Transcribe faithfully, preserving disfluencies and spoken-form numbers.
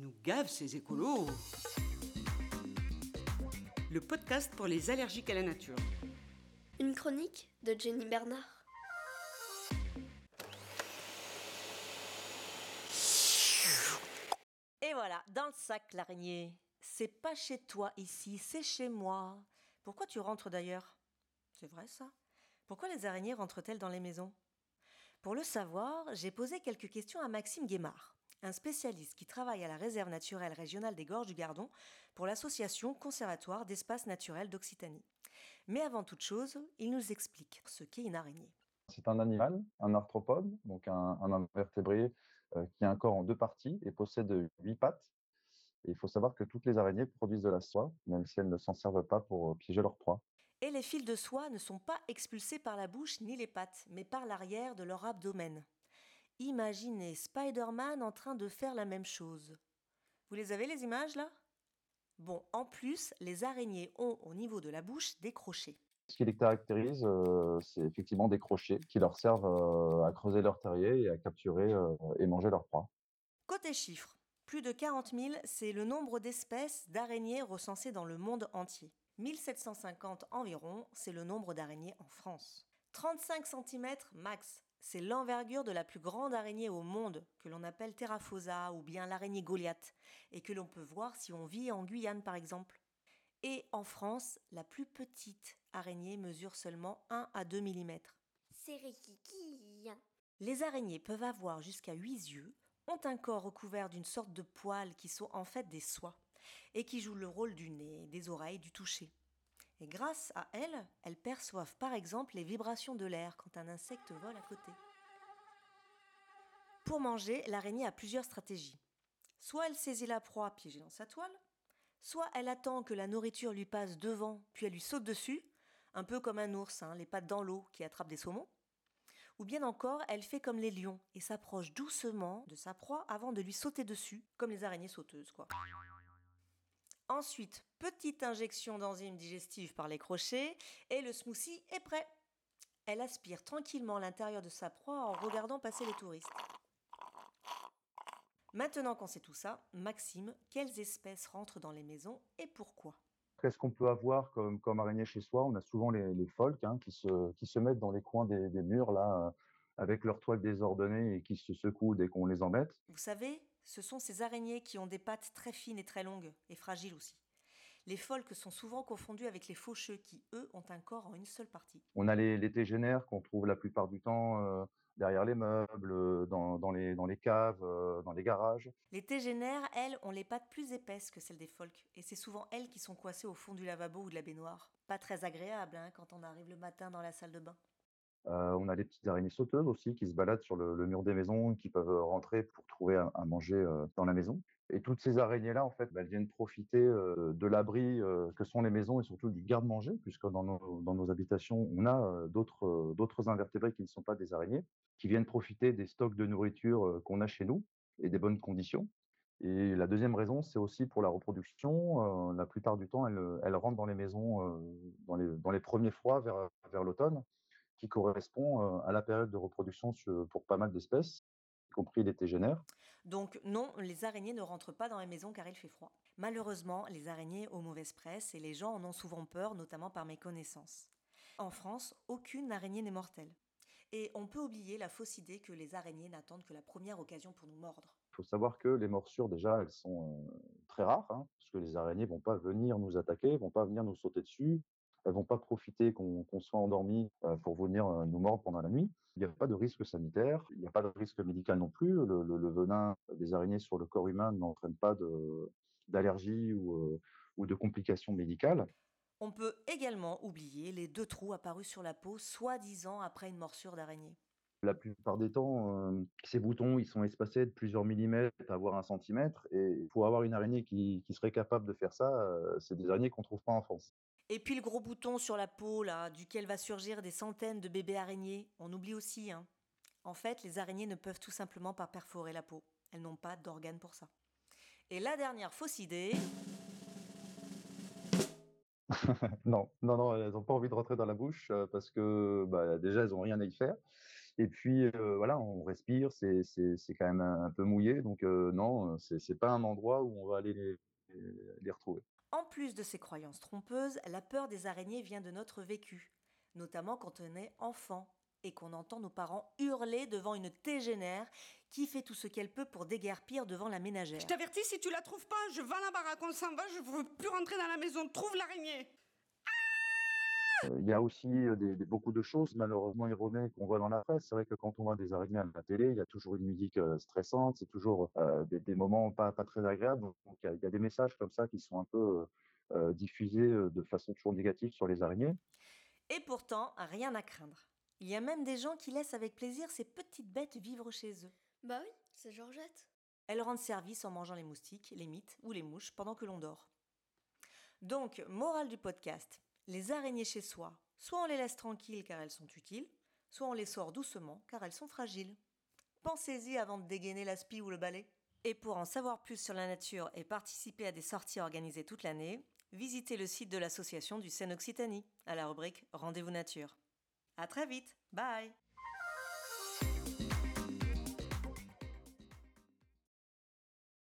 nous gavent ces écolos. Le podcast pour les allergiques à la nature. Une chronique de Jenny Bernard. Et voilà, dans le sac l'araignée. C'est pas chez toi ici, c'est chez moi. Pourquoi tu rentres d'ailleurs ? C'est vrai ça ? Pourquoi les araignées rentrent-elles dans les maisons ? Pour le savoir, j'ai posé quelques questions à Maxime Guémard, un spécialiste qui travaille à la réserve naturelle régionale des Gorges du Gardon pour l'association Conservatoire d'espaces naturels d'Occitanie. Mais avant toute chose, il nous explique ce qu'est une araignée. C'est un animal, un arthropode, donc un, un invertébré euh, qui a un corps en deux parties et possède huit pattes. Et il faut savoir que toutes les araignées produisent de la soie, même si elles ne s'en servent pas pour piéger leur proie. Et les fils de soie ne sont pas expulsés par la bouche ni les pattes, mais par l'arrière de leur abdomen. Imaginez Spider-Man en train de faire la même chose. Vous les avez les images là ? Bon, en plus, les araignées ont au niveau de la bouche des crochets. Ce qui les caractérise, euh, c'est effectivement des crochets qui leur servent euh, à creuser leur terrier et à capturer euh, et manger leur proie. Côté chiffres, plus de quarante mille, c'est le nombre d'espèces d'araignées recensées dans le monde entier. mille sept cent cinquante environ, c'est le nombre d'araignées en France. trente-cinq centimètres max, c'est l'envergure de la plus grande araignée au monde, que l'on appelle Theraphosa ou bien l'araignée Goliath, et que l'on peut voir si on vit en Guyane par exemple. Et en France, la plus petite araignée mesure seulement un à deux millimètres. C'est Rikiki. Les araignées peuvent avoir jusqu'à huit yeux, ont un corps recouvert d'une sorte de poils qui sont en fait des soies et qui jouent le rôle du nez, des oreilles, du toucher. Et grâce à elles, elles perçoivent par exemple les vibrations de l'air quand un insecte vole à côté. Pour manger, l'araignée a plusieurs stratégies. Soit elle saisit la proie piégée dans sa toile, soit elle attend que la nourriture lui passe devant, puis elle lui saute dessus, un peu comme un ours, hein, les pattes dans l'eau qui attrape des saumons. Ou bien encore, elle fait comme les lions et s'approche doucement de sa proie avant de lui sauter dessus, comme les araignées sauteuses, quoi. Ensuite, petite injection d'enzymes digestives par les crochets et le smoothie est prêt. Elle aspire tranquillement l'intérieur de sa proie en regardant passer les touristes. Maintenant qu'on sait tout ça, Maxime, quelles espèces rentrent dans les maisons et pourquoi ? Qu'est-ce qu'on peut avoir comme, comme araignée chez soi ? On a souvent les, les pholques hein, qui, se, qui se mettent dans les coins des, des murs là, euh, avec leurs toiles désordonnées et qui se secouent dès qu'on les embête. Vous savez, ce sont ces araignées qui ont des pattes très fines et très longues, et fragiles aussi. Les pholques sont souvent confondus avec les faucheux qui, eux, ont un corps en une seule partie. On a les, les tégénères qu'on trouve la plupart du temps euh, derrière les meubles, euh, dans, dans, les, dans les caves, euh, dans les garages. Les tégénères, elles, ont les pattes plus épaisses que celles des pholques, et c'est souvent elles qui sont coincées au fond du lavabo ou de la baignoire. Pas très agréable hein, quand on arrive le matin dans la salle de bain. Euh, on a les petites araignées sauteuses aussi qui se baladent sur le, le mur des maisons, qui peuvent rentrer pour trouver à, à manger euh, dans la maison. Et toutes ces araignées-là, en fait, bah, elles viennent profiter euh, de l'abri euh, que sont les maisons et surtout du garde-manger, puisque dans nos, dans nos habitations, on a euh, d'autres, euh, d'autres invertébrés qui ne sont pas des araignées, qui viennent profiter des stocks de nourriture euh, qu'on a chez nous et des bonnes conditions. Et la deuxième raison, c'est aussi pour la reproduction. Euh, la plupart du temps, elles, elles rentrent dans les maisons euh, dans, les, dans les premiers froids vers, vers l'automne, qui correspond à la période de reproduction pour pas mal d'espèces, y compris les tégénaires. Donc non, les araignées ne rentrent pas dans les maisons car il fait froid. Malheureusement, les araignées ont mauvaise presse et les gens en ont souvent peur, notamment par méconnaissance. En France, aucune araignée n'est mortelle. Et on peut oublier la fausse idée que les araignées n'attendent que la première occasion pour nous mordre. Il faut savoir que les morsures, déjà, elles sont euh, très rares, hein, parce que les araignées vont pas venir nous attaquer, vont pas venir nous sauter dessus, elles vont pas profiter qu'on, qu'on soit endormi euh, pour venir euh, nous mordre pendant la nuit. Il n'y a pas de risque sanitaire, il n'y a pas de risque médical non plus. Le, le, le venin des araignées sur le corps humain n'entraîne pas de, d'allergie ou, euh, ou de complications médicales. On peut également oublier les deux trous apparus sur la peau, soi-disant après une morsure d'araignée. La plupart des temps, euh, ces boutons, ils sont espacés de plusieurs millimètres, voire un centimètre. Et pour avoir une araignée qui, qui serait capable de faire ça, euh, c'est des araignées qu'on trouve pas en France. Et puis le gros bouton sur la peau, là, duquel va surgir des centaines de bébés araignées, on oublie aussi. Hein. En fait, les araignées ne peuvent tout simplement pas perforer la peau. Elles n'ont pas d'organes pour ça. Et la dernière fausse idée... non, non, non, elles n'ont pas envie de rentrer dans la bouche euh, parce que bah, déjà, elles n'ont rien à y faire. Et puis, heu, voilà, on respire, c'est c'est c'est quand même un un peu mouillé, donc heu, non, heu, c'est c'est pas un endroit où on va aller les les les retrouver. En plus de ces croyances trompeuses, la peur des araignées vient de notre vécu, notamment quand on est enfant et qu'on entend nos parents hurler devant une tégénaire qui fait tout ce qu'elle peut pour déguerpir devant la ménagère. Je t'avertis, si tu la trouves pas, je vais à la baraque, on s'en va, je veux plus rentrer dans la maison. Trouve l'araignée. Heu, il y a aussi, heu, des des beaucoup de choses malheureusement erronées qu'on voit dans la presse. C'est vrai que quand on voit des araignées à la télé, il y a toujours une musique, heu, stressante, c'est toujours, heu, des des moments pas pas très agréables. Donc donc il y a il y a des messages comme ça qui sont un peu, heu heu, diffusés, heu, de façon toujours négative sur les araignées. Et pourtant, rien à craindre. Il y a même des gens qui laissent avec plaisir ces petites bêtes vivre chez eux. Bah oui, c'est Georgette. Elles rendent service en mangeant les moustiques, les mites ou les mouches pendant que l'on dort. Donc, morale du podcast, les araignées chez soi, soit on les laisse tranquilles car elles sont utiles, soit on les sort doucement car elles sont fragiles. Pensez-y avant de dégainer l'aspi ou le balai. Et pour en savoir plus sur la nature et participer à des sorties organisées toute l'année, visitez le site de l'association du Seine Occitanie, à la rubrique Rendez-vous nature. À très vite, bye!